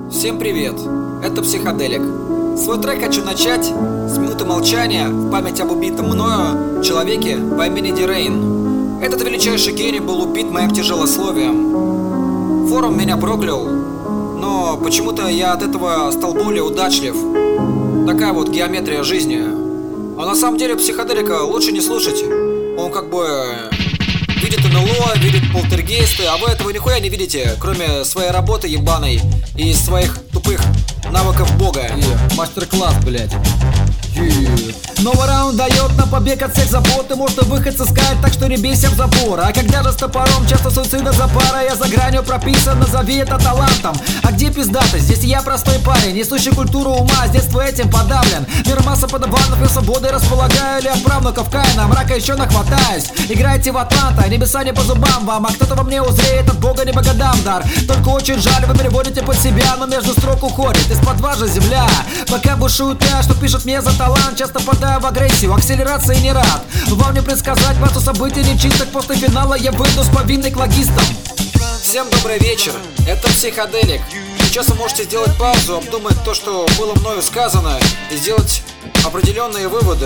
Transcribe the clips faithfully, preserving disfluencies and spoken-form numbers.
Всем привет, это Психоделик. Свой трек хочу начать с минуты молчания в память об убитом мною человеке по имени Дирейн. Этот величайший гений был убит моим тяжелословием. Форум меня проклял, но почему-то я от этого стал более удачлив. Такая вот геометрия жизни. А на самом деле Психоделика лучше не слушать. Он как бы видит эн эл о, видит полтергейсты, а вы этого нихуя не видите, кроме своей работы ебаной и своих тупых навыков бога. Yeah. Мастер-класс, блять. Yeah. Новый раунд дает нам побег от всех забот. И можно выход сыскать, так что не бейся в забор. А когда же с топором, часто суицида за парой. Я за гранью прописан, назови это талантом. А где пиздатость? Здесь я простой парень, несущий культуру ума, с детства этим подавлен. Мир масса подаванов, я свободой располагаю. Или от правнуков Каина, мрака еще нахватаюсь. Играйте в Атланта, небеса не по зубам вам. А кто-то во мне узреет, от бога не по годам дар. Только очень жаль, вы переводите под себя, но между строк уходит из-под вас же земля. Пока бушует я, что пишет мне за талант, часто падаю в агрессию, акселерации не рад. Вам не предсказать массу событий нечистых. После финала я выйду с повинной к логистам. Всем добрый вечер, это Психоделик. Сейчас вы можете сделать паузу, обдумать то, что было мною сказано, и сделать определенные выводы.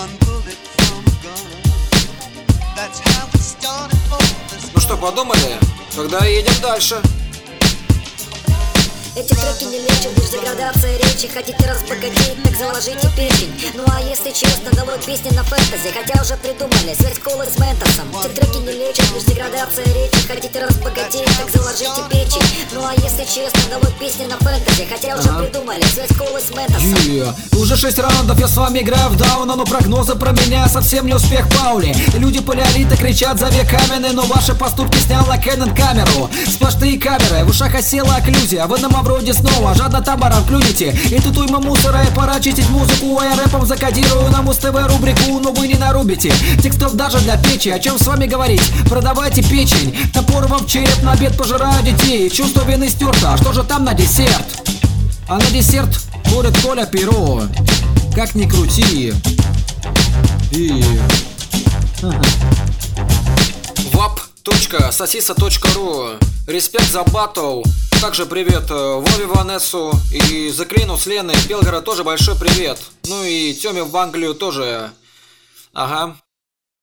Ну что, подумали? Тогда едем дальше. Эти треки не лечат, лишь деградация речи. Хотите разбогатеть, так заложите печень. Ну а если честно, новые песни на фэнтези, хотя уже придумали связь колы с Ментосом. Эти треки не лечат, лишь деградация речи. Хотите разбогатеть, так заложите печень. Ну а если честно, новые песни на фэнтези, хотя уже придумали связь колы с Ментосом. Yeah. Уже шесть раундов я с вами играю в дауна, но прогнозы про меня совсем не успех Паули. И люди палеолита кричат за век каменный, но ваши поступки сняла Canon камеру. Сплошные камеры, в ушах осела окклюзия. Вы нам вроде снова жадно табором клюнете. И тут уйма мусора, и пора чистить музыку. А я рэпом закодирую на Муз-ТВ рубрику, но вы не нарубите текстов даже для печи. О чем с вами говорить? Продавайте печень. Топор вам в череп, на обед пожираю детей. Чувство вины стерто, а что же там на десерт? А на десерт курит Коля Перо. Как ни крути. И... вап точка сосиса точка ру. Респект за батл. Также привет Вове Ванессу и Заклину с Леной. Белгород тоже большой привет. Ну и Тёме в Англию тоже. Ага.